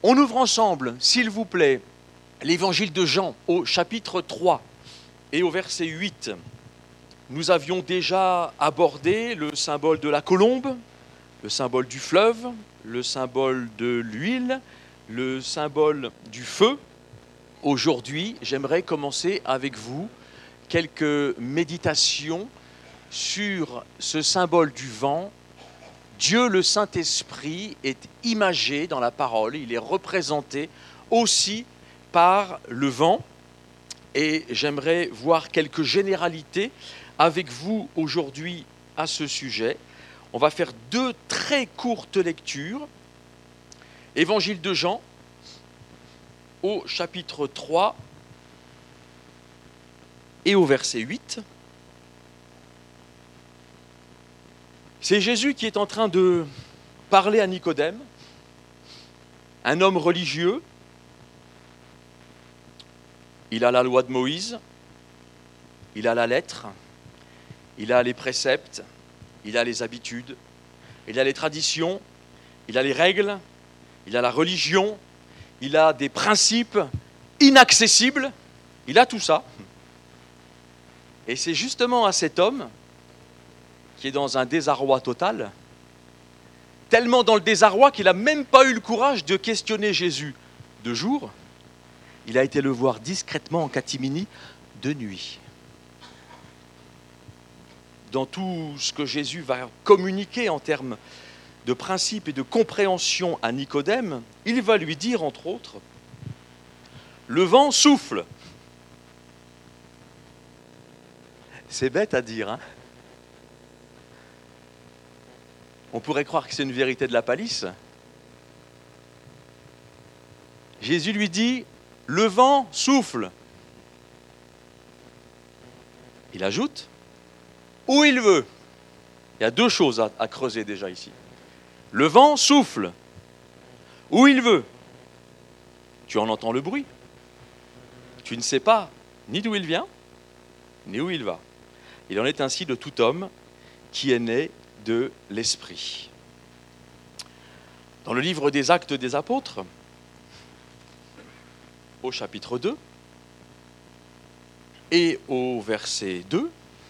On ouvre ensemble, s'il vous plaît, l'évangile de Jean au chapitre 3 et au verset 8. Nous avions déjà abordé le symbole de la colombe, le symbole du fleuve, le symbole de l'huile, le symbole du feu. Aujourd'hui, j'aimerais commencer avec vous quelques méditations sur ce symbole du vent. Dieu, le Saint-Esprit, est imagé dans la parole, il est représenté aussi par le vent. Et j'aimerais voir quelques généralités avec vous aujourd'hui à ce sujet. On va faire 2 très courtes lectures. Évangile de Jean, au chapitre 3 et au verset 8. C'est Jésus qui est en train de parler à Nicodème, un homme religieux. Il a la loi de Moïse, il a la lettre, il a les préceptes, il a les habitudes, il a les traditions, il a les règles, il a la religion, il a des principes inaccessibles, il a tout ça. Et c'est justement à cet homme qui est dans un désarroi total, tellement dans le désarroi qu'il n'a même pas eu le courage de questionner Jésus de jour. Il a été le voir discrètement en catimini de nuit. Dans tout ce que Jésus va communiquer en termes de principes et de compréhension à Nicodème, il va lui dire, entre autres, « Le vent souffle ». C'est bête à dire, hein ? On pourrait croire que c'est une vérité de la palisse. Jésus lui dit, « Le vent souffle ». Il ajoute, « Où il veut ». Il y a 2 choses à creuser déjà ici. Le vent souffle, où il veut. Tu en entends le bruit. Tu ne sais pas ni d'où il vient, ni où il va. Il en est ainsi de tout homme qui est né de l'Esprit. Dans le livre des Actes des Apôtres, au chapitre 2 et au verset 2,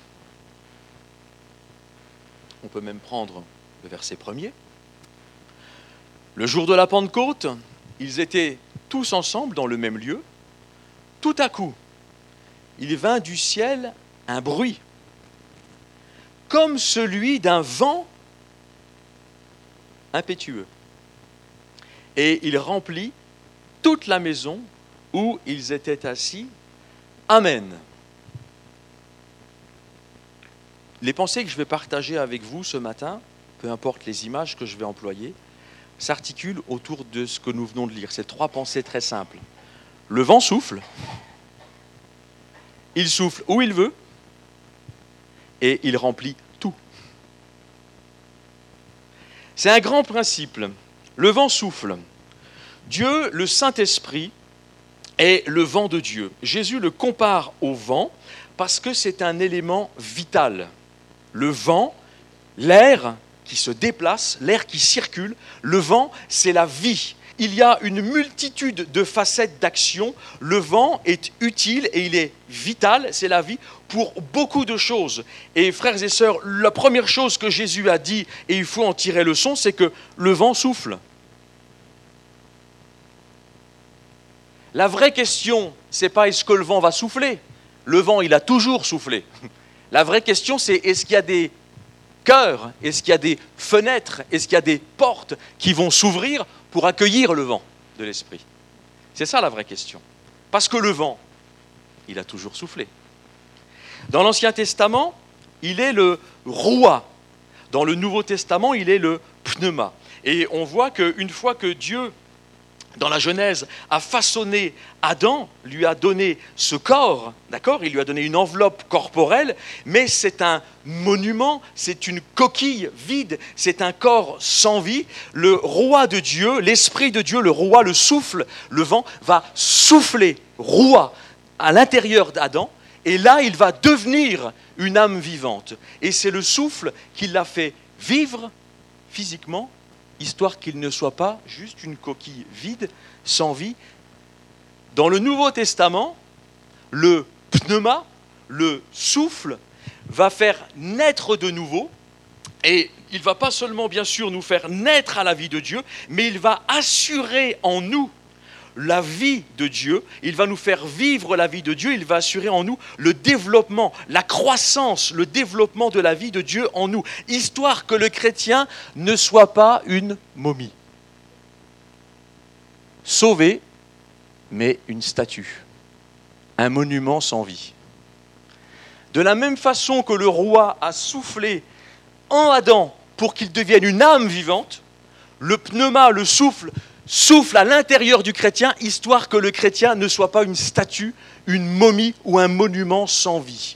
on peut même prendre le verset 1er. Le jour de la Pentecôte, ils étaient tous ensemble dans le même lieu. Tout à coup, il vint du ciel un bruit, comme celui d'un vent impétueux. Et il remplit toute la maison où ils étaient assis. Amen. Les pensées que je vais partager avec vous ce matin, peu importe les images que je vais employer, s'articulent autour de ce que nous venons de lire. Ces 3 pensées très simples. Le vent souffle, il souffle où il veut, et il remplit tout. C'est un grand principe. Le vent souffle. Dieu, le Saint-Esprit, est le vent de Dieu. Jésus le compare au vent parce que c'est un élément vital. Le vent, l'air qui se déplace, l'air qui circule, le vent, c'est la vie. Il y a une multitude de facettes d'action. Le vent est utile et il est vital, c'est la vie, pour beaucoup de choses. Et frères et sœurs, la première chose que Jésus a dit, et il faut en tirer leçon, c'est que le vent souffle. La vraie question, c'est pas est-ce que le vent va souffler. Le vent, il a toujours soufflé. La vraie question, c'est est-ce qu'il y a des cœurs, est-ce qu'il y a des fenêtres, est-ce qu'il y a des portes qui vont s'ouvrir pour accueillir le vent de l'Esprit? C'est ça la vraie question. Parce que le vent, il a toujours soufflé. Dans l'Ancien Testament, il est le roi. Dans le Nouveau Testament, il est le pneuma. Et on voit qu'une fois que Dieu, dans la Genèse, a façonné Adam, lui a donné ce corps, d'accord ? Il lui a donné une enveloppe corporelle, mais c'est un monument, c'est une coquille vide, c'est un corps sans vie. Le roi de Dieu, l'Esprit de Dieu, le roi, le souffle, le vent, va souffler, roi, à l'intérieur d'Adam, et là, il va devenir une âme vivante. Et c'est le souffle qui l'a fait vivre physiquement histoire qu'il ne soit pas juste une coquille vide, sans vie. Dans le Nouveau Testament, le pneuma, le souffle, va faire naître de nouveau, et il ne va pas seulement bien sûr nous faire naître à la vie de Dieu, mais il va assurer en nous la vie de Dieu, il va nous faire vivre la vie de Dieu, il va assurer en nous le développement, la croissance, le développement de la vie de Dieu en nous, histoire que le chrétien ne soit pas une momie. Sauvé, mais une statue, un monument sans vie. De la même façon que le roi a soufflé en Adam pour qu'il devienne une âme vivante, le pneuma, le souffle à l'intérieur du chrétien, histoire que le chrétien ne soit pas une statue, une momie ou un monument sans vie.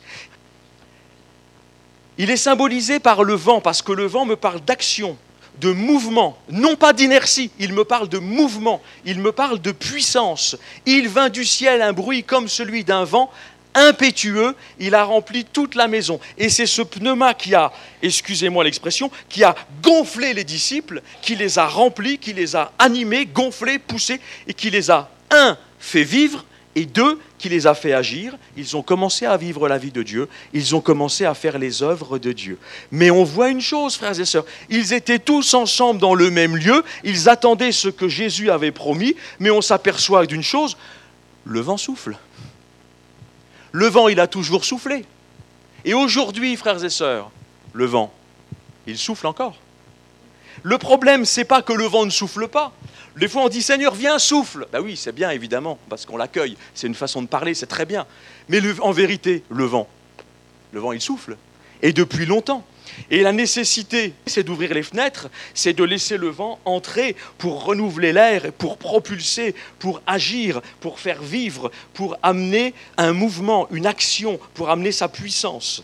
Il est symbolisé par le vent, parce que le vent me parle d'action, de mouvement, non pas d'inertie, il me parle de mouvement, il me parle de puissance. Il vint du ciel un bruit comme celui d'un vent impétueux, il a rempli toute la maison. Et c'est ce pneuma qui a, excusez-moi l'expression, qui a gonflé les disciples, qui les a remplis, qui les a animés, gonflés, poussés, et qui les a, un, fait vivre, et deux, qui les a fait agir. Ils ont commencé à vivre la vie de Dieu, ils ont commencé à faire les œuvres de Dieu. Mais on voit une chose, frères et sœurs, ils étaient tous ensemble dans le même lieu, ils attendaient ce que Jésus avait promis, mais on s'aperçoit d'une chose, le vent souffle. Le vent, il a toujours soufflé. Et aujourd'hui, frères et sœurs, le vent, il souffle encore. Le problème, ce n'est pas que le vent ne souffle pas. Des fois, on dit « Seigneur, viens, souffle ». Ben oui, c'est bien, évidemment, parce qu'on l'accueille. C'est une façon de parler, c'est très bien. Mais en vérité, le vent, il souffle. Et depuis longtemps. Et la nécessité, c'est d'ouvrir les fenêtres, c'est de laisser le vent entrer pour renouveler l'air, pour propulser, pour agir, pour faire vivre, pour amener un mouvement, une action, pour amener sa puissance.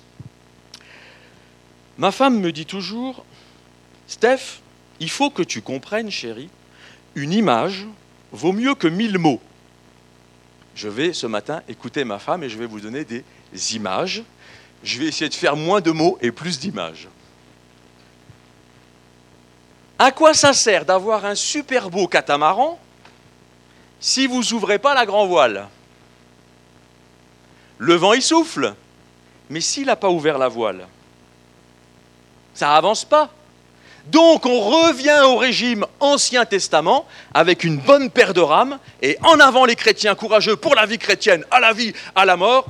Ma femme me dit toujours, Steph, il faut que tu comprennes, chérie, une image vaut mieux que 1000 mots. Je vais ce matin écouter ma femme et je vais vous donner des images. Je vais essayer de faire moins de mots et plus d'images. À quoi ça sert d'avoir un super beau catamaran si vous n'ouvrez pas la grand voile? Le vent, il souffle, mais s'il n'a pas ouvert la voile, ça n'avance pas. Donc on revient au régime Ancien Testament avec une bonne paire de rames et en avant les chrétiens courageux pour la vie chrétienne, à la vie, à la mort.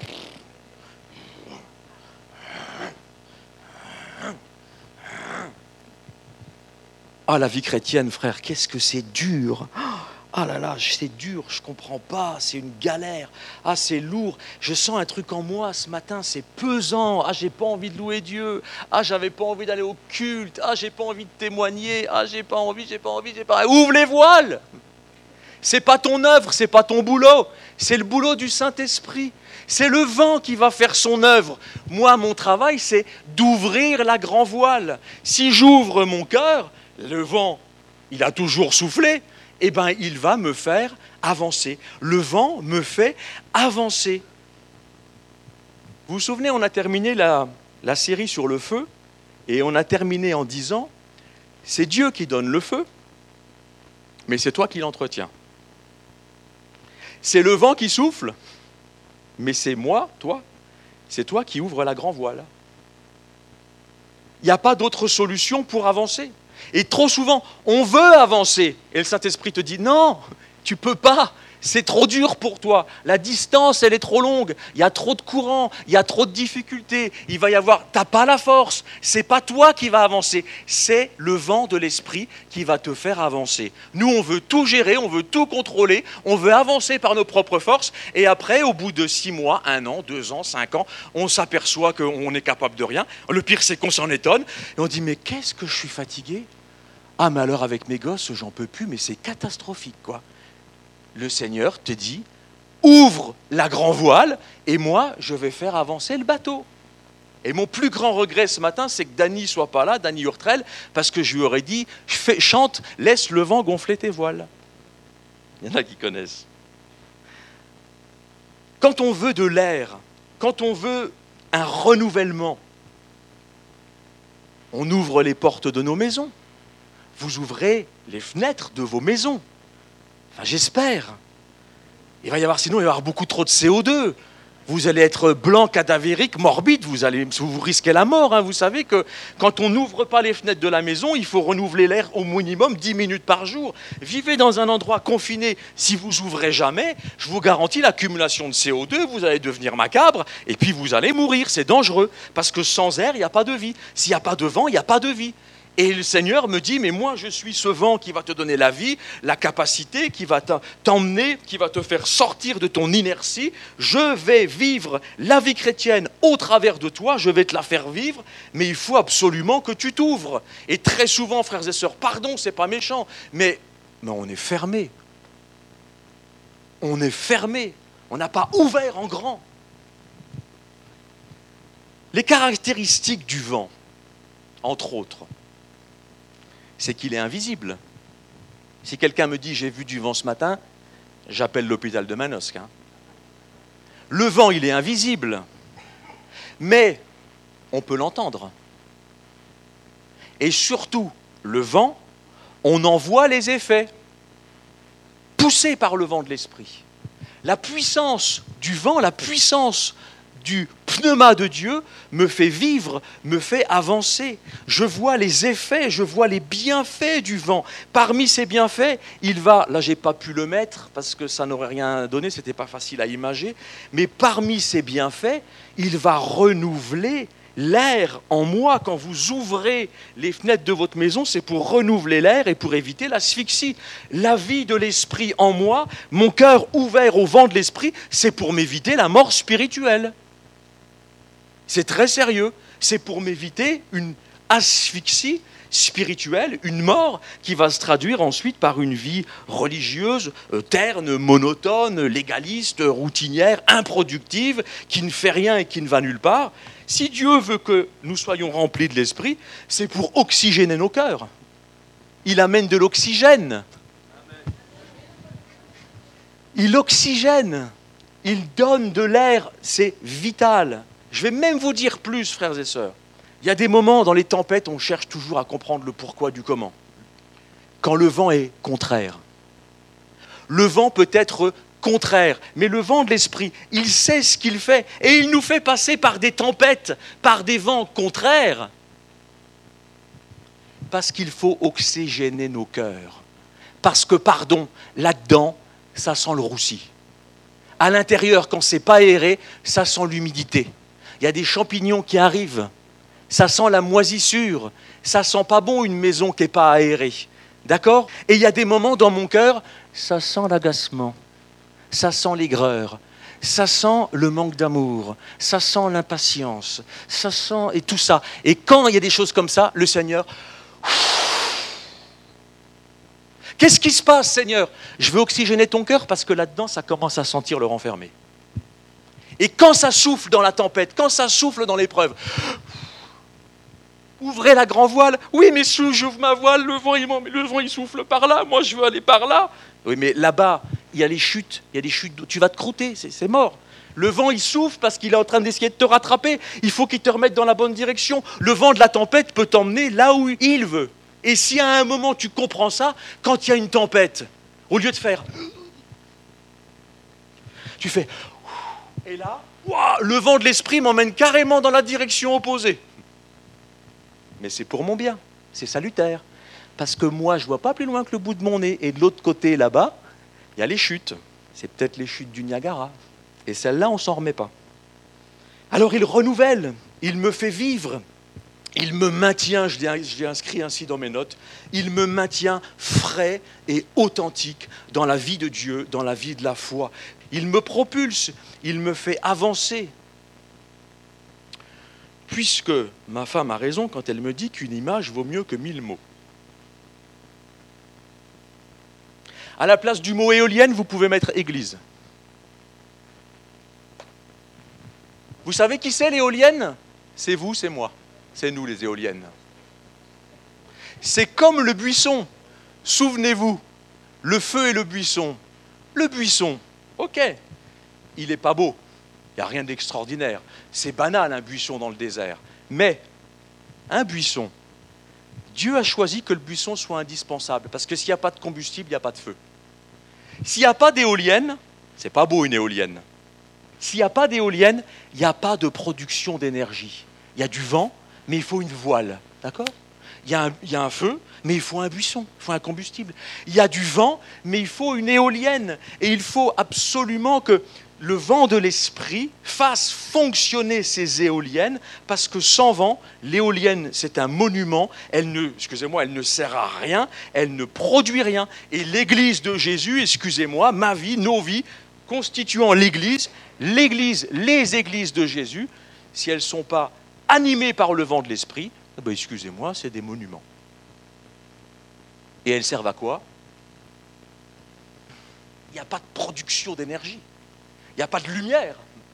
Ah, la vie chrétienne, frère, qu'est-ce que c'est dur! Ah là là, c'est dur, je ne comprends pas, c'est une galère. Ah, c'est lourd, je sens un truc en moi ce matin, c'est pesant. Ah, j'ai pas envie de louer Dieu. Ah, j'avais pas envie d'aller au culte. Ah, j'ai pas envie de témoigner. Ah, j'ai pas envie. Ouvre les voiles! C'est pas ton œuvre, c'est pas ton boulot, c'est le boulot du Saint-Esprit. C'est le vent qui va faire son œuvre. Moi, mon travail, c'est d'ouvrir la grand voile. Si j'ouvre mon cœur, le vent, il a toujours soufflé, eh bien, il va me faire avancer. Le vent me fait avancer. Vous vous souvenez, on a terminé la série sur le feu, et on a terminé en disant, c'est Dieu qui donne le feu, mais c'est toi qui l'entretiens. C'est le vent qui souffle, mais c'est moi, toi, c'est toi qui ouvres la grand voile. Il n'y a pas d'autre solution pour avancer. Et trop souvent, on veut avancer. Et le Saint-Esprit te dit, non, tu ne peux pas. C'est trop dur pour toi. La distance, elle est trop longue. Il y a trop de courants, il y a trop de difficultés. Il va y avoir, tu n'as pas la force. Ce n'est pas toi qui vas avancer. C'est le vent de l'Esprit qui va te faire avancer. Nous, on veut tout gérer, on veut tout contrôler. On veut avancer par nos propres forces. Et après, au bout de 6 mois, 1 an, 2 ans, 5 ans, on s'aperçoit qu'on est capable de rien. Le pire, c'est qu'on s'en étonne. Et on dit, mais qu'est-ce que je suis fatigué? Ah, mais alors avec mes gosses, j'en peux plus, mais c'est catastrophique, quoi. Le Seigneur te dit, ouvre la grand voile, et moi, je vais faire avancer le bateau. Et mon plus grand regret ce matin, c'est que Dany ne soit pas là, Dany Hurtrel, parce que je lui aurais dit, chante, laisse le vent gonfler tes voiles. Il y en a qui connaissent. Quand on veut de l'air, quand on veut un renouvellement, on ouvre les portes de nos maisons. vous ouvrez les fenêtres de vos maisons. Enfin, j'espère. Il va y avoir, sinon, il va y avoir beaucoup trop de CO2. Vous allez être blanc, cadavérique, morbide, vous risquez la mort. Hein. Vous savez que quand on n'ouvre pas les fenêtres de la maison, il faut renouveler l'air au minimum 10 minutes par jour. Vivez dans un endroit confiné, si vous ouvrez jamais, je vous garantis l'accumulation de CO2, vous allez devenir macabre, et puis vous allez mourir, c'est dangereux. Parce que sans air, il n'y a pas de vie. S'il n'y a pas de vent, il n'y a pas de vie. Et le Seigneur me dit, mais moi je suis ce vent qui va te donner la vie, la capacité, qui va t'emmener, qui va te faire sortir de ton inertie. Je vais vivre la vie chrétienne au travers de toi, je vais te la faire vivre, mais il faut absolument que tu t'ouvres. Et très souvent, frères et sœurs, pardon, c'est pas méchant, mais on est fermé. On est fermé, on n'a pas ouvert en grand. Les caractéristiques du vent, entre autres, c'est qu'il est invisible. Si quelqu'un me dit « j'ai vu du vent ce matin », j'appelle l'hôpital de Manosque. Hein. Le vent, il est invisible, mais on peut l'entendre. Et surtout, le vent, on en voit les effets, poussés par le vent de l'esprit. La puissance du vent, la puissance du pneuma de Dieu me fait vivre, me fait avancer. Je vois les effets, je vois les bienfaits du vent. Parmi ces bienfaits, il va, là j'ai pas pu le mettre parce que ça n'aurait rien donné, c'était pas facile à imager, mais parmi ces bienfaits, il va renouveler l'air en moi. Quand vous ouvrez les fenêtres de votre maison, c'est pour renouveler l'air et pour éviter l'asphyxie. La vie de l'esprit en moi, mon cœur ouvert au vent de l'esprit, c'est pour m'éviter la mort spirituelle. C'est très sérieux. C'est pour m'éviter une asphyxie spirituelle, une mort qui va se traduire ensuite par une vie religieuse, terne, monotone, légaliste, routinière, improductive, qui ne fait rien et qui ne va nulle part. Si Dieu veut que nous soyons remplis de l'esprit, c'est pour oxygéner nos cœurs. Il amène de l'oxygène. Il oxygène. Il donne de l'air. C'est vital. Je vais même vous dire plus, frères et sœurs. Il y a des moments dans les tempêtes, on cherche toujours à comprendre le pourquoi du comment. Quand le vent est contraire. Le vent peut être contraire, mais le vent de l'esprit, il sait ce qu'il fait. Et il nous fait passer par des tempêtes, par des vents contraires. Parce qu'il faut oxygéner nos cœurs. Parce que, pardon, là-dedans, ça sent le roussi. À l'intérieur, quand c'est pas aéré, ça sent l'humidité. Il y a des champignons qui arrivent. Ça sent la moisissure. Ça sent pas bon une maison qui n'est pas aérée. D'accord ? Et il y a des moments dans mon cœur, ça sent l'agacement. Ça sent l'aigreur. Ça sent le manque d'amour. Ça sent l'impatience. Ça sent... Et tout ça. Et quand il y a des choses comme ça, le Seigneur... Qu'est-ce qui se passe, Seigneur ? Je veux oxygéner ton cœur parce que là-dedans, ça commence à sentir le renfermé. Et quand ça souffle dans la tempête, quand ça souffle dans l'épreuve, ouvrez la grand voile. Oui, mais j'ouvre ma voile, le vent il souffle par là, moi je veux aller par là. Oui, mais là-bas, il y a des chutes d'eau, tu vas te croûter, c'est mort. Le vent, il souffle parce qu'il est en train d'essayer de te rattraper. Il faut qu'il te remette dans la bonne direction. Le vent de la tempête peut t'emmener là où il veut. Et si à un moment tu comprends ça, quand il y a une tempête, au lieu de faire... Tu fais... Et là, le vent de l'esprit m'emmène carrément dans la direction opposée. Mais c'est pour mon bien, c'est salutaire. Parce que moi, je ne vois pas plus loin que le bout de mon nez. Et de l'autre côté, là-bas, il y a les chutes. C'est peut-être les chutes du Niagara. Et celles-là, on ne s'en remet pas. Alors il renouvelle, il me fait vivre. Il me maintient, je l'ai inscrit ainsi dans mes notes, il me maintient frais et authentique dans la vie de Dieu, dans la vie de la foi. Il me propulse, il me fait avancer. Puisque ma femme a raison quand elle me dit qu'une image vaut mieux que 1000 mots. À la place du mot éolienne, vous pouvez mettre église. Vous savez qui c'est l'éolienne ? C'est vous, c'est moi. C'est nous les éoliennes. C'est comme le buisson. Souvenez-vous, le feu et le buisson. Le buisson, ok, il n'est pas beau. Il n'y a rien d'extraordinaire. C'est banal un buisson dans le désert. Mais un buisson, Dieu a choisi que le buisson soit indispensable, parce que s'il n'y a pas de combustible, il n'y a pas de feu. S'il n'y a pas d'éolienne, c'est pas beau une éolienne. S'il n'y a pas d'éolienne, il n'y a pas de production d'énergie. Il y a du vent, mais il faut une voile, d'accord ? Il y a un feu, mais il faut un buisson, il faut un combustible. Il y a du vent, mais il faut une éolienne. Et il faut absolument que le vent de l'esprit fasse fonctionner ces éoliennes, parce que sans vent, l'éolienne, c'est un monument, elle ne sert à rien, elle ne produit rien. Et l'Église de Jésus, ma vie, nos vies, constituant l'Église, les églises de Jésus, si elles ne sont pas animées par le vent de l'esprit, c'est des monuments. Et elles servent à quoi ? Il n'y a pas de production d'énergie. Il n'y a pas de lumière.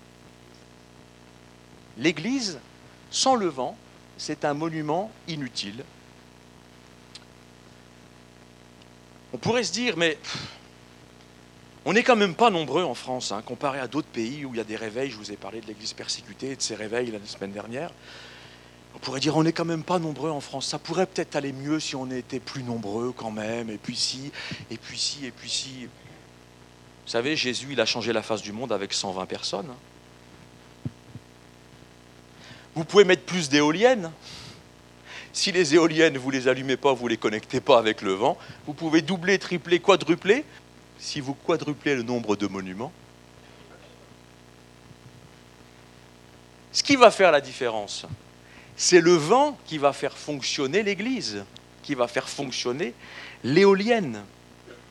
L'Église, sans le vent, c'est un monument inutile. On pourrait se dire, mais on n'est quand même pas nombreux en France, comparé à d'autres pays où il y a des réveils. Je vous ai parlé de l'Église persécutée et de ses réveils la semaine dernière. On pourrait dire, on n'est quand même pas nombreux en France. Ça pourrait peut-être aller mieux si on était plus nombreux quand même, et puis si, et puis si, et puis si. Vous savez, Jésus, il a changé la face du monde avec 120 personnes. Vous pouvez mettre plus d'éoliennes. Si les éoliennes, vous ne les allumez pas, vous ne les connectez pas avec le vent, vous pouvez doubler, tripler, quadrupler. Si vous quadruplez le nombre de monuments, ce qui va faire la différence, c'est le vent qui va faire fonctionner l'Église, qui va faire fonctionner l'éolienne. OK ?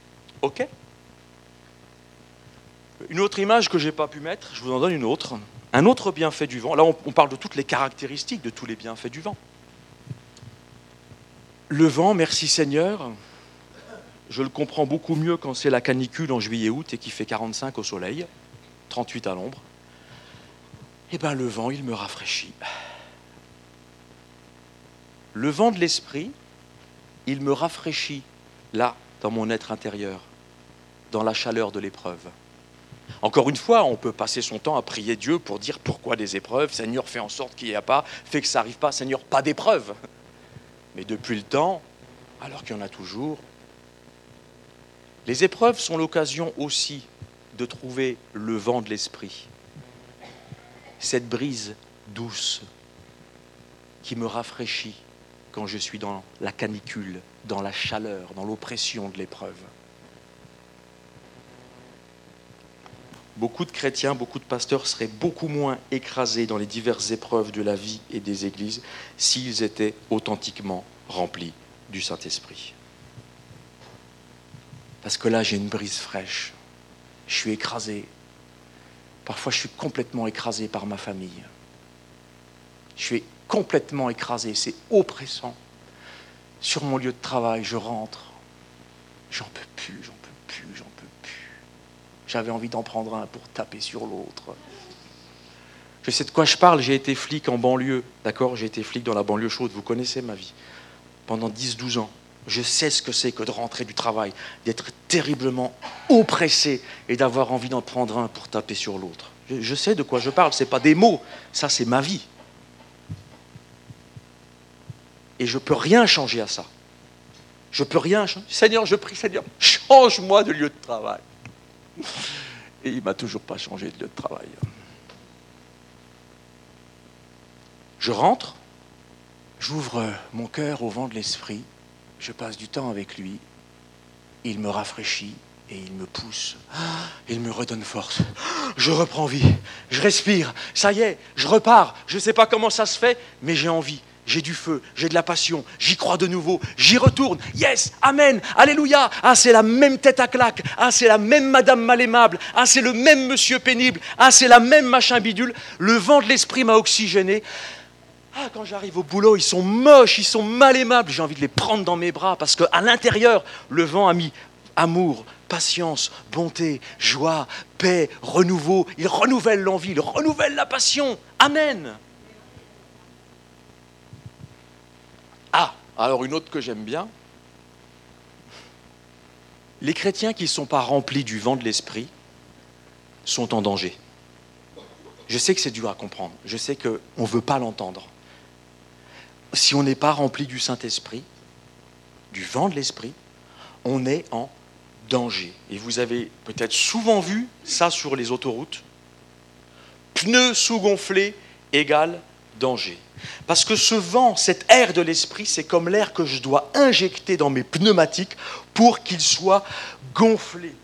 Une autre image que je n'ai pas pu mettre, je vous en donne une autre. Un autre bienfait du vent. Là, on parle de toutes les caractéristiques de tous les bienfaits du vent. Le vent, merci Seigneur, je le comprends beaucoup mieux quand c'est la canicule en juillet-août et qu'il fait 45 au soleil, 38 à l'ombre. Eh bien, le vent, il me rafraîchit. Le vent de l'esprit, il me rafraîchit là, dans mon être intérieur, dans la chaleur de l'épreuve. Encore une fois, on peut passer son temps à prier Dieu pour dire pourquoi des épreuves. Seigneur, fais en sorte qu'il n'y a pas, fais que ça n'arrive pas. Seigneur, pas d'épreuves. Mais depuis le temps, alors qu'il y en a toujours, les épreuves sont l'occasion aussi de trouver le vent de l'esprit. Cette brise douce qui me rafraîchit quand je suis dans la canicule, dans la chaleur, dans l'oppression de l'épreuve. Beaucoup de chrétiens, beaucoup de pasteurs seraient beaucoup moins écrasés dans les diverses épreuves de la vie et des églises s'ils étaient authentiquement remplis du Saint-Esprit. Parce que là, j'ai une brise fraîche. Je suis écrasé. Parfois, je suis complètement écrasé par ma famille. Je suis complètement écrasé. C'est oppressant. Sur mon lieu de travail, je rentre. J'en peux plus. J'avais envie d'en prendre un pour taper sur l'autre. Je sais de quoi je parle, j'ai été flic en banlieue, d'accord ? J'ai été flic dans la banlieue chaude, vous connaissez ma vie. Pendant 10-12 ans, je sais ce que c'est que de rentrer du travail, d'être terriblement oppressé et d'avoir envie d'en prendre un pour taper sur l'autre. Je sais de quoi je parle, ce n'est pas des mots, ça c'est ma vie. Et je ne peux rien changer à ça. Je ne peux rien changer. Seigneur, je prie, Seigneur, change-moi de lieu de travail. Et il ne m'a toujours pas changé de lieu de travail. Je rentre, j'ouvre mon cœur au vent de l'esprit, je passe du temps avec lui, il me rafraîchit et il me pousse, il me redonne force. Je reprends vie, je respire, ça y est, je repars, je ne sais pas comment ça se fait, mais j'ai envie. J'ai du feu, j'ai de la passion, j'y crois de nouveau, j'y retourne, yes, amen, alléluia, ah c'est la même tête à claque, ah c'est la même madame mal aimable, ah c'est le même monsieur pénible, ah c'est la même machin bidule, le vent de l'esprit m'a oxygéné. Ah, quand j'arrive au boulot, ils sont moches, ils sont mal aimables, j'ai envie de les prendre dans mes bras parce qu'à l'intérieur, le vent a mis amour, patience, bonté, joie, paix, renouveau, il renouvelle l'envie, il renouvelle la passion, amen. Ah, alors une autre que j'aime bien. Les chrétiens qui ne sont pas remplis du vent de l'esprit sont en danger. Je sais que c'est dur à comprendre. Je sais qu'on ne veut pas l'entendre. Si on n'est pas rempli du Saint-Esprit, du vent de l'esprit, on est en danger. Et vous avez peut-être souvent vu ça sur les autoroutes. Pneus sous-gonflés égale danger. Parce que ce vent, cet air de l'esprit, c'est comme l'air que je dois injecter dans mes pneumatiques pour qu'ils soient gonflés.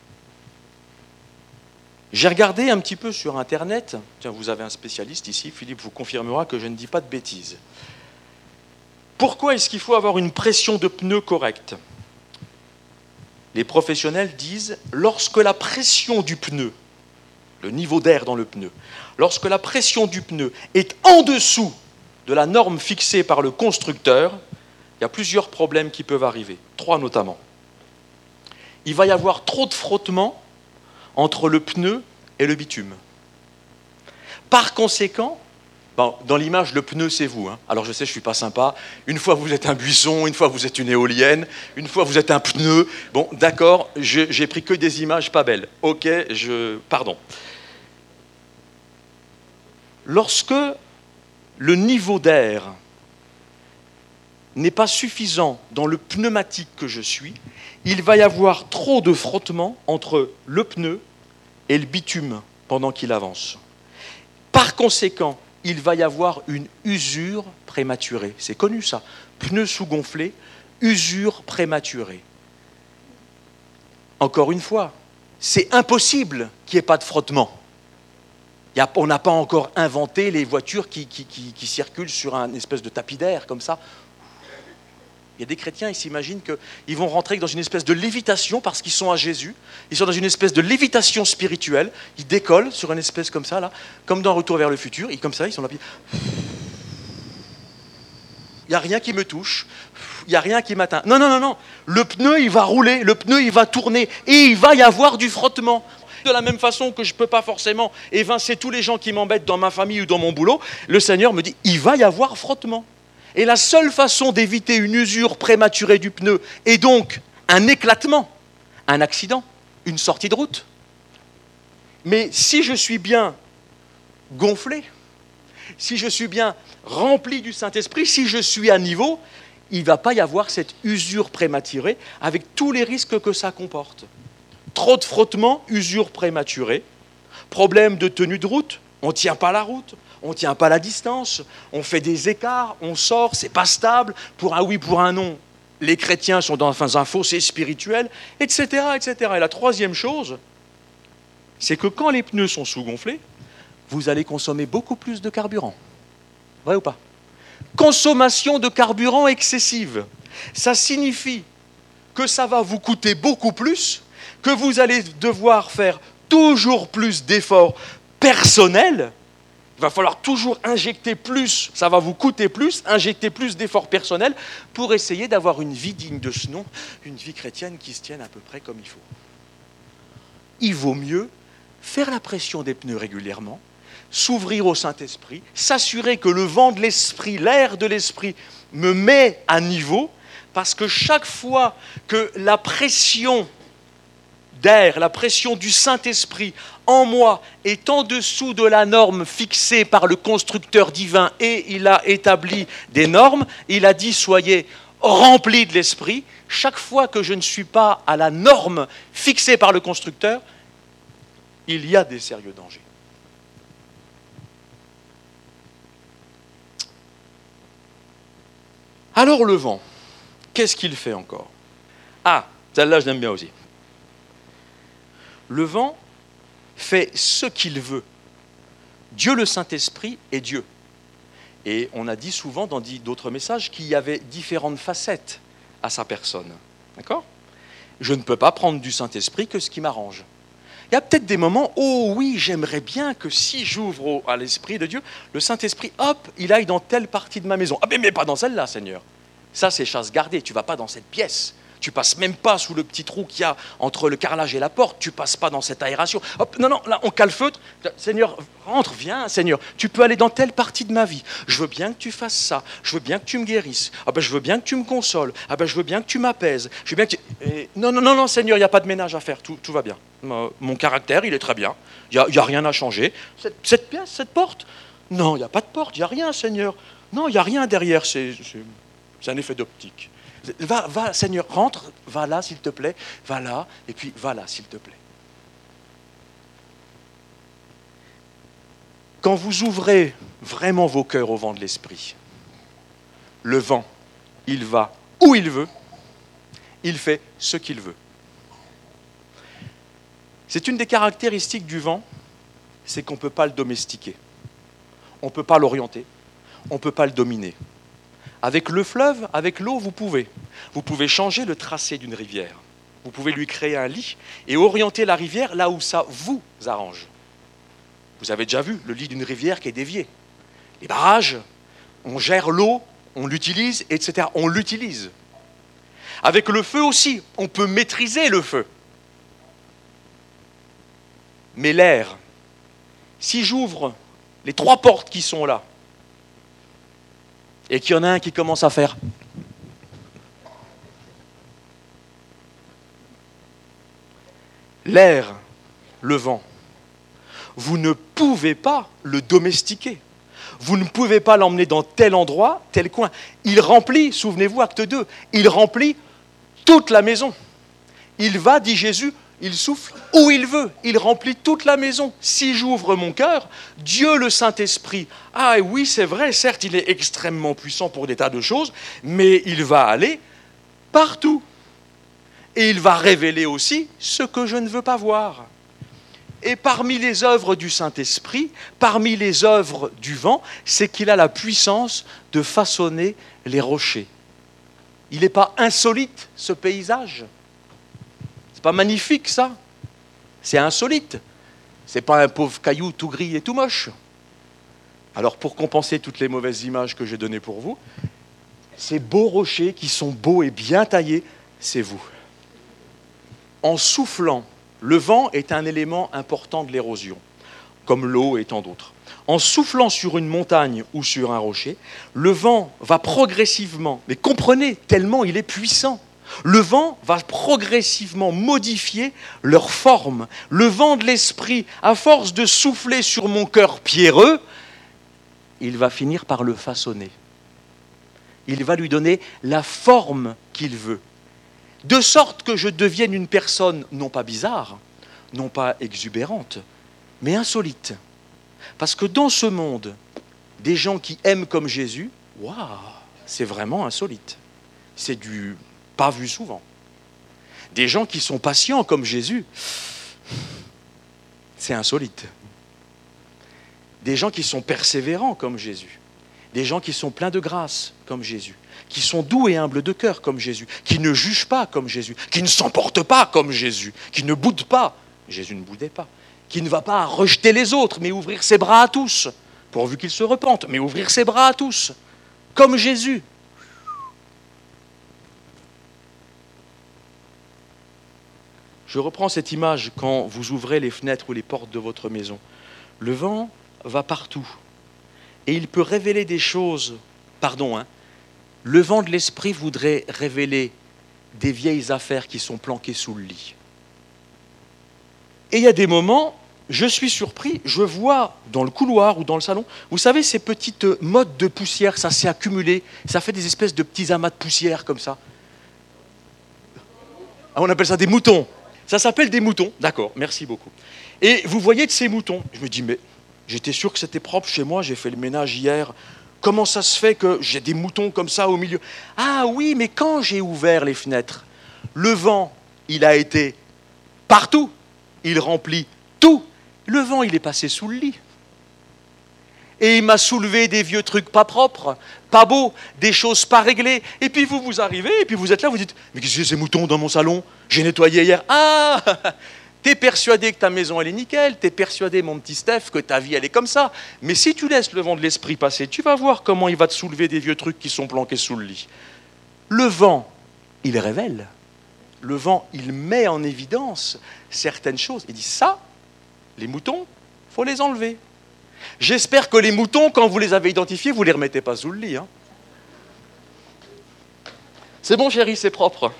J'ai regardé un petit peu sur Internet. Tiens, vous avez un spécialiste ici, Philippe vous confirmera que je ne dis pas de bêtises. Pourquoi est-ce qu'il faut avoir une pression de pneu correcte ? Les professionnels disent, lorsque la pression du pneu, le niveau d'air dans le pneu, lorsque la pression du pneu est en dessous de la norme fixée par le constructeur, il y a plusieurs problèmes qui peuvent arriver, 3 notamment. Il va y avoir trop de frottement entre le pneu et le bitume. Par conséquent, dans l'image, le pneu, c'est vous. Alors je sais, je ne suis pas sympa. Une fois, vous êtes un buisson, une fois, vous êtes une éolienne, une fois, vous êtes un pneu. Bon, d'accord, j'ai pris que des images pas belles. Ok, pardon. Lorsque le niveau d'air n'est pas suffisant dans le pneumatique que je suis, il va y avoir trop de frottement entre le pneu et le bitume pendant qu'il avance. Par conséquent, il va y avoir une usure prématurée. C'est connu ça. Pneus sous-gonflés, usure prématurée. Encore une fois, c'est impossible qu'il n'y ait pas de frottement. On n'a pas encore inventé les voitures qui circulent sur un espèce de tapis d'air comme ça. Il y a des chrétiens, ils s'imaginent qu'ils vont rentrer dans une espèce de lévitation parce qu'ils sont à Jésus. Ils sont dans une espèce de lévitation spirituelle. Ils décollent sur une espèce comme ça, là, comme dans Retour vers le futur. Ils, comme ça, ils sont là. Il n'y a rien qui me touche. Il n'y a rien qui m'atteint. Non, non, non, non. Le pneu, il va rouler. Le pneu, il va tourner. Et il va y avoir du frottement. De la même façon que je ne peux pas forcément évincer tous les gens qui m'embêtent dans ma famille ou dans mon boulot, le Seigneur me dit, il va y avoir frottement. Et la seule façon d'éviter une usure prématurée du pneu, et donc un éclatement, un accident, une sortie de route. Mais si je suis bien gonflé, si je suis bien rempli du Saint-Esprit, si je suis à niveau, il ne va pas y avoir cette usure prématurée avec tous les risques que ça comporte. Trop de frottement, usure prématurée, problème de tenue de route, on ne tient pas la route. On ne tient pas la distance, on fait des écarts, on sort, c'est pas stable, pour un oui, pour un non. Les chrétiens sont dans un fossé spirituel, etc., etc. Et la troisième chose, c'est que quand les pneus sont sous-gonflés, vous allez consommer beaucoup plus de carburant. Vrai ou pas ? Consommation de carburant excessive. Ça signifie que ça va vous coûter beaucoup plus, que vous allez devoir faire toujours plus d'efforts personnels. Il va falloir toujours injecter plus, ça va vous coûter plus, injecter plus d'efforts personnels pour essayer d'avoir une vie digne de ce nom, une vie chrétienne qui se tienne à peu près comme il faut. Il vaut mieux faire la pression des pneus régulièrement, s'ouvrir au Saint-Esprit, s'assurer que le vent de l'Esprit, l'air de l'Esprit me met à niveau, parce que chaque fois que la pression d'air, la pression du Saint-Esprit en moi est en dessous de la norme fixée par le constructeur divin et il a établi des normes, il a dit soyez remplis de l'Esprit. Chaque fois que je ne suis pas à la norme fixée par le constructeur, il y a des sérieux dangers. Alors le vent, qu'est-ce qu'il fait encore ? Ah, celle-là je l'aime bien aussi. Le vent fait ce qu'il veut. Dieu le Saint-Esprit est Dieu. Et on a dit souvent dans d'autres messages qu'il y avait différentes facettes à sa personne. D'accord ? Je ne peux pas prendre du Saint-Esprit que ce qui m'arrange. Il y a peut-être des moments, oh oui, j'aimerais bien que si j'ouvre à l'Esprit de Dieu, le Saint-Esprit, hop, il aille dans telle partie de ma maison. Ah mais pas dans celle-là, Seigneur. Ça, c'est chasse gardée, tu ne vas pas dans cette pièce. Tu passes même pas sous le petit trou qu'il y a entre le carrelage et la porte. Tu passes pas dans cette aération. Hop, non, là, on calfeutre. Seigneur, rentre, viens, Seigneur. Tu peux aller dans telle partie de ma vie. Je veux bien que tu fasses ça. Je veux bien que tu me guérisses. Ah ben, je veux bien que tu me consoles. Ah ben, je veux bien que tu m'apaises. Je veux bien que Non, Seigneur, il n'y a pas de ménage à faire. Tout va bien. Mon caractère, il est très bien. Il n'y a rien à changer. Cette pièce, cette porte. Non, il n'y a pas de porte. Il n'y a rien, Seigneur. Non, il n'y a rien derrière. C'est un effet d'optique. Va, Seigneur, rentre, va là, s'il te plaît, va là, et puis va là, s'il te plaît. Quand vous ouvrez vraiment vos cœurs au vent de l'Esprit, le vent, il va où il veut, il fait ce qu'il veut. C'est une des caractéristiques du vent, c'est qu'on ne peut pas le domestiquer. On ne peut pas l'orienter, on ne peut pas le dominer. Avec le fleuve, avec l'eau, vous pouvez. Vous pouvez changer le tracé d'une rivière. Vous pouvez lui créer un lit et orienter la rivière là où ça vous arrange. Vous avez déjà vu le lit d'une rivière qui est dévié. Les barrages, on gère l'eau, on l'utilise, etc. On l'utilise. Avec le feu aussi, on peut maîtriser le feu. Mais l'air, si j'ouvre les 3 portes qui sont là, et qu'il y en a un qui commence à faire l'air, le vent, vous ne pouvez pas le domestiquer. Vous ne pouvez pas l'emmener dans tel endroit, tel coin. Il remplit, souvenez-vous, acte 2, il remplit toute la maison. Il va, dit Jésus, il souffle où il veut, il remplit toute la maison. Si j'ouvre mon cœur, Dieu le Saint-Esprit, ah oui, c'est vrai, certes, il est extrêmement puissant pour des tas de choses, mais il va aller partout. Et il va révéler aussi ce que je ne veux pas voir. Et parmi les œuvres du Saint-Esprit, parmi les œuvres du vent, c'est qu'il a la puissance de façonner les rochers. Il n'est pas insolite, ce paysage. C'est pas magnifique, ça. C'est insolite. C'est pas un pauvre caillou tout gris et tout moche. Alors, pour compenser toutes les mauvaises images que j'ai données pour vous, ces beaux rochers qui sont beaux et bien taillés, c'est vous. En soufflant, le vent est un élément important de l'érosion, comme l'eau et tant d'autres. En soufflant sur une montagne ou sur un rocher, le vent va progressivement, mais comprenez, tellement il est puissant, le vent va progressivement modifier leur forme. Le vent de l'esprit, à force de souffler sur mon cœur pierreux, il va finir par le façonner. Il va lui donner la forme qu'il veut. De sorte que je devienne une personne non pas bizarre, non pas exubérante, mais insolite. Parce que dans ce monde, des gens qui aiment comme Jésus, waouh, c'est vraiment insolite. C'est du pas vu souvent. Des gens qui sont patients comme Jésus, c'est insolite. Des gens qui sont persévérants comme Jésus. Des gens qui sont pleins de grâce comme Jésus. Qui sont doux et humbles de cœur comme Jésus, qui ne jugent pas comme Jésus, qui ne s'emportent pas comme Jésus, qui ne boudent pas. Jésus ne boudait pas. Qui ne va pas rejeter les autres, mais ouvrir ses bras à tous, pourvu qu'ils se repentent, mais ouvrir ses bras à tous, comme Jésus. Je reprends cette image quand vous ouvrez les fenêtres ou les portes de votre maison. Le vent va partout et il peut révéler des choses, le vent de l'esprit voudrait révéler des vieilles affaires qui sont planquées sous le lit. Et il y a des moments, je suis surpris, je vois dans le couloir ou dans le salon, vous savez, ces petites mottes de poussière, ça s'est accumulé, ça fait des espèces de petits amas de poussière comme ça. Ah, on appelle ça des moutons. Ça s'appelle des moutons, d'accord, merci beaucoup. Et vous voyez de ces moutons, je me dis, mais j'étais sûr que c'était propre chez moi, j'ai fait le ménage hier. Comment ça se fait que j'ai des moutons comme ça au milieu? Ah oui, mais quand j'ai ouvert les fenêtres, le vent, il a été partout. Il remplit tout. Le vent, il est passé sous le lit. Et il m'a soulevé des vieux trucs pas propres, pas beaux, des choses pas réglées. Et puis vous arrivez, et puis vous êtes là, vous dites, mais qu'est-ce que c'est ces moutons dans mon salon? J'ai nettoyé hier. Ah, t'es persuadé que ta maison, elle est nickel, t'es persuadé, mon petit Steph, que ta vie, elle est comme ça. Mais si tu laisses le vent de l'esprit passer, tu vas voir comment il va te soulever des vieux trucs qui sont planqués sous le lit. Le vent, il révèle. Le vent, il met en évidence certaines choses. Il dit, ça, les moutons, il faut les enlever. J'espère que les moutons, quand vous les avez identifiés, vous ne les remettez pas sous le lit. Hein. C'est bon, chérie, c'est propre.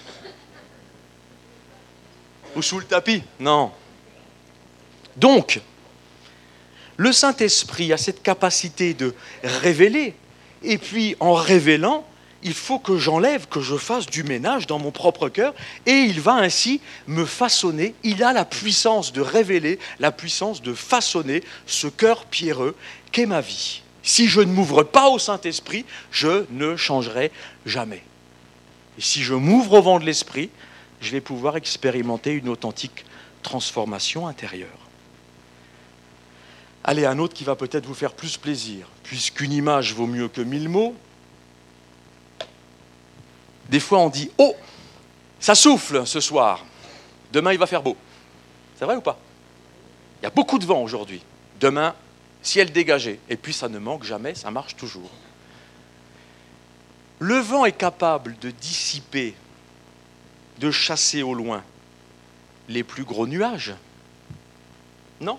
Ou sous le tapis? Non. Donc, le Saint-Esprit a cette capacité de révéler, et puis en révélant, il faut que j'enlève, que je fasse du ménage dans mon propre cœur, et il va ainsi me façonner. Il a la puissance de révéler, la puissance de façonner ce cœur pierreux qu'est ma vie. Si je ne m'ouvre pas au Saint-Esprit, je ne changerai jamais. Et si je m'ouvre au vent de l'Esprit, je vais pouvoir expérimenter une authentique transformation intérieure. Allez, un autre qui va peut-être vous faire plus plaisir. Puisqu'une image vaut mieux que 1000 mots, des fois on dit « Oh, ça souffle ce soir, demain il va faire beau ». C'est vrai ou pas? Il y a beaucoup de vent aujourd'hui. Demain, ciel dégagé. Et puis ça ne manque jamais, ça marche toujours. Le vent est capable de dissiper, de chasser au loin les plus gros nuages. Non.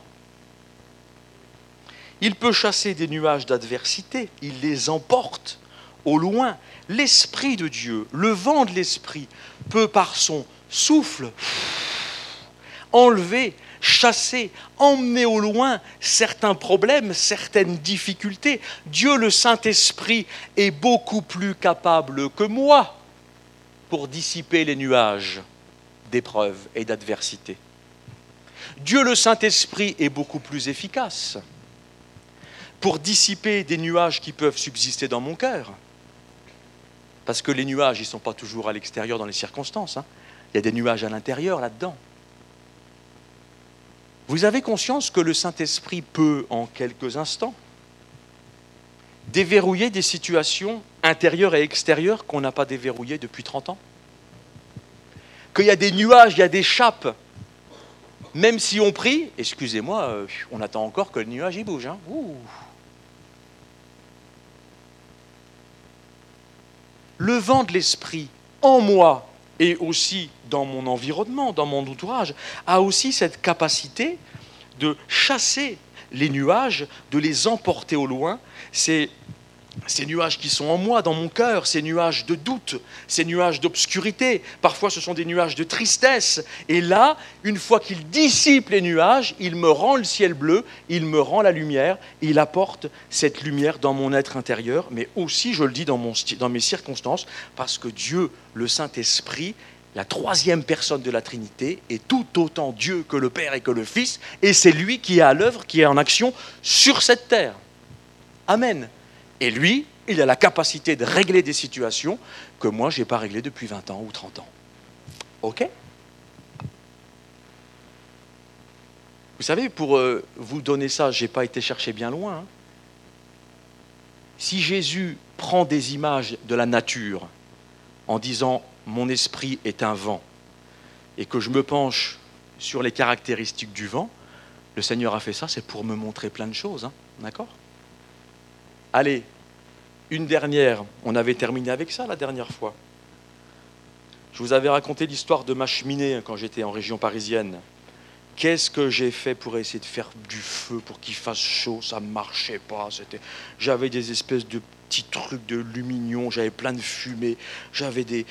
Il peut chasser des nuages d'adversité, il les emporte au loin. L'Esprit de Dieu, le vent de l'Esprit, peut par son souffle enlever, chasser, emmener au loin certains problèmes, certaines difficultés. Dieu, le Saint-Esprit, est beaucoup plus capable que moi pour dissiper les nuages d'épreuves et d'adversité. Dieu, le Saint-Esprit, est beaucoup plus efficace pour dissiper des nuages qui peuvent subsister dans mon cœur. Parce que les nuages, ils ne sont pas toujours à l'extérieur dans les circonstances. Il y a des nuages à l'intérieur, là-dedans. Vous avez conscience que le Saint-Esprit peut, en quelques instants, déverrouiller des situations intérieures et extérieures qu'on n'a pas déverrouillées depuis 30 ans? Qu'il y a des nuages, il y a des chapes. Même si on prie, excusez-moi, on attend encore que le nuage y bouge. Ouh. Le vent de l'Esprit en moi et aussi dans mon environnement, dans mon entourage, a aussi cette capacité de chasser les nuages, de les emporter au loin. Ces nuages qui sont en moi, dans mon cœur, ces nuages de doute, ces nuages d'obscurité, parfois ce sont des nuages de tristesse. Et là, une fois qu'il dissipe les nuages, il me rend le ciel bleu, il me rend la lumière, il apporte cette lumière dans mon être intérieur, mais aussi, je le dis, dans mes circonstances, parce que Dieu, le Saint-Esprit, la troisième personne de la Trinité, est tout autant Dieu que le Père et que le Fils, et c'est lui qui est à l'œuvre, qui est en action sur cette terre. Amen. Et lui, il a la capacité de régler des situations que moi, je n'ai pas réglées depuis 20 ans ou 30 ans. OK? Vous savez, pour vous donner ça, je n'ai pas été chercher bien loin. Si Jésus prend des images de la nature en disant « mon esprit est un vent » et que je me penche sur les caractéristiques du vent, le Seigneur a fait ça, c'est pour me montrer plein de choses. D'accord ? Allez, une dernière, on avait terminé avec ça la dernière fois. Je vous avais raconté l'histoire de ma cheminée quand j'étais en région parisienne. Qu'est-ce que j'ai fait pour essayer de faire du feu, pour qu'il fasse chaud? Ça ne marchait pas. J'avais des espèces de petits trucs de lumignon, j'avais plein de fumée, j'avais des...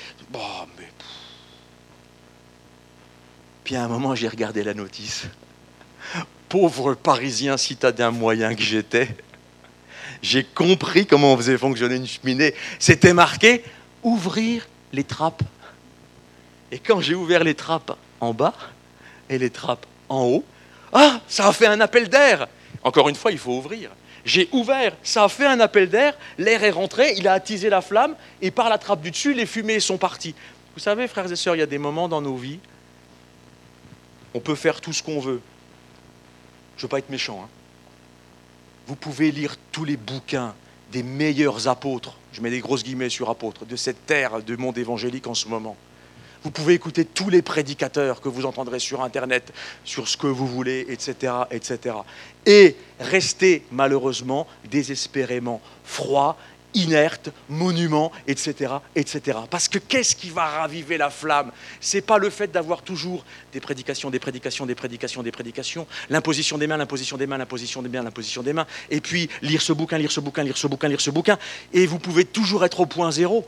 Puis à un moment, j'ai regardé la notice. Pauvre Parisien citadin moyen que j'étais, j'ai compris comment on faisait fonctionner une cheminée. C'était marqué « ouvrir les trappes ». Et quand j'ai ouvert les trappes en bas et les trappes en haut, ça a fait un appel d'air. Encore une fois, il faut ouvrir. J'ai ouvert, ça a fait un appel d'air, l'air est rentré, il a attisé la flamme, et par la trappe du dessus, les fumées sont parties. Vous savez, frères et sœurs, il y a des moments dans nos vies, on peut faire tout ce qu'on veut. Je ne veux pas être méchant, Vous pouvez lire tous les bouquins des meilleurs apôtres, je mets des grosses guillemets sur apôtres, de cette terre du monde évangélique en ce moment. Vous pouvez écouter tous les prédicateurs que vous entendrez sur Internet, sur ce que vous voulez, etc., etc. Et rester malheureusement, désespérément froid, inerte, monument, etc., etc. Parce que qu'est-ce qui va raviver la flamme? C'est pas le fait d'avoir toujours des prédications, l'imposition des mains, l'imposition des mains, l'imposition des mains, l'imposition des mains, et puis lire ce bouquin, et vous pouvez toujours être au point zéro.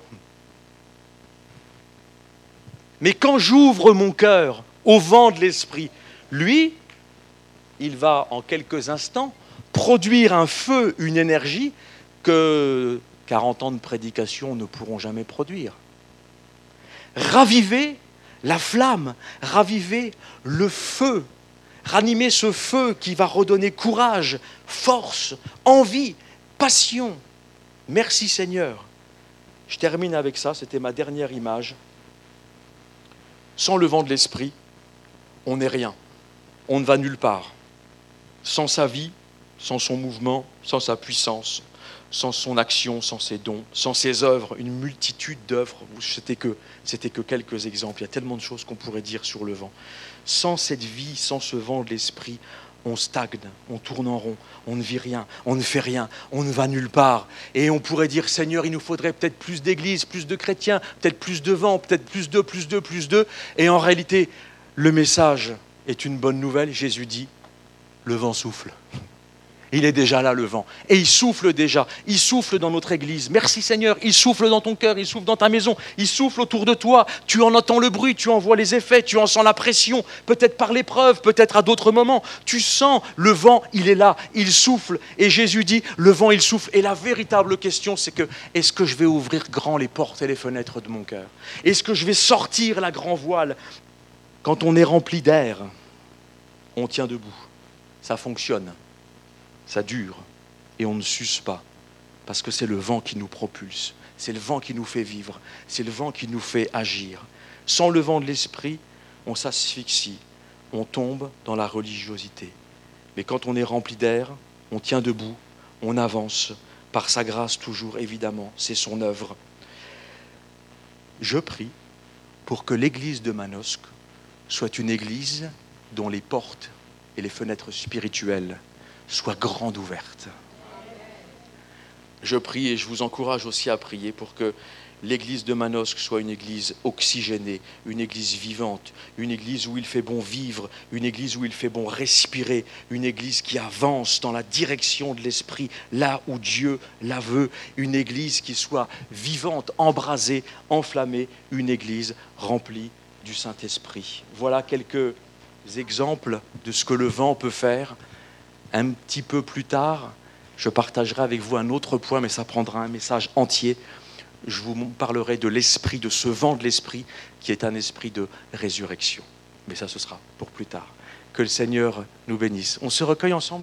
Mais quand j'ouvre mon cœur au vent de l'Esprit, lui, il va en quelques instants produire un feu, une énergie que 40 ans de prédication ne pourront jamais produire. Ravivez la flamme, ravivez le feu, ranimer ce feu qui va redonner courage, force, envie, passion. Merci Seigneur. Je termine avec ça, c'était ma dernière image. Sans le vent de l'esprit, on n'est rien, on ne va nulle part. Sans sa vie, sans son mouvement, sans sa puissance, sans son action, sans ses dons, sans ses œuvres, une multitude d'œuvres, c'était que quelques exemples, il y a tellement de choses qu'on pourrait dire sur le vent. Sans cette vie, sans ce vent de l'esprit, on stagne, on tourne en rond, on ne vit rien, on ne fait rien, on ne va nulle part. Et on pourrait dire, Seigneur, il nous faudrait peut-être plus d'églises, plus de chrétiens, peut-être plus de vent, peut-être plus de. Et en réalité, le message est une bonne nouvelle. Jésus dit, le vent souffle. Il est déjà là, le vent. Et il souffle déjà. Il souffle dans notre église. Merci Seigneur. Il souffle dans ton cœur. Il souffle dans ta maison. Il souffle autour de toi. Tu en entends le bruit. Tu en vois les effets. Tu en sens la pression. Peut-être par l'épreuve. Peut-être à d'autres moments. Tu sens le vent. Il est là. Il souffle. Et Jésus dit, le vent, il souffle. Et la véritable question, c'est que, est-ce que je vais ouvrir grand les portes et les fenêtres de mon cœur? Est-ce que je vais sortir la grand voile? Quand on est rempli d'air, on tient debout. Ça fonctionne. Ça dure et on ne s'use pas parce que c'est le vent qui nous propulse, c'est le vent qui nous fait vivre, c'est le vent qui nous fait agir. Sans le vent de l'esprit, on s'asphyxie, on tombe dans la religiosité. Mais quand on est rempli d'air, on tient debout, on avance, par sa grâce toujours évidemment, c'est son œuvre. Je prie pour que l'église de Manosque soit une église dont les portes et les fenêtres spirituelles soient grandes ouvertes. Je prie et je vous encourage aussi à prier pour que l'église de Manosque soit une église oxygénée, une église vivante, une église où il fait bon vivre, une église où il fait bon respirer, une église qui avance dans la direction de l'esprit, là où Dieu la veut, une église qui soit vivante, embrasée, enflammée, une église remplie du Saint-Esprit. Voilà quelques exemples de ce que le vent peut faire. Un petit peu plus tard, je partagerai avec vous un autre point, mais ça prendra un message entier. Je vous parlerai de l'esprit, de ce vent de l'esprit, qui est un esprit de résurrection. Mais ça, ce sera pour plus tard. Que le Seigneur nous bénisse. On se recueille ensemble.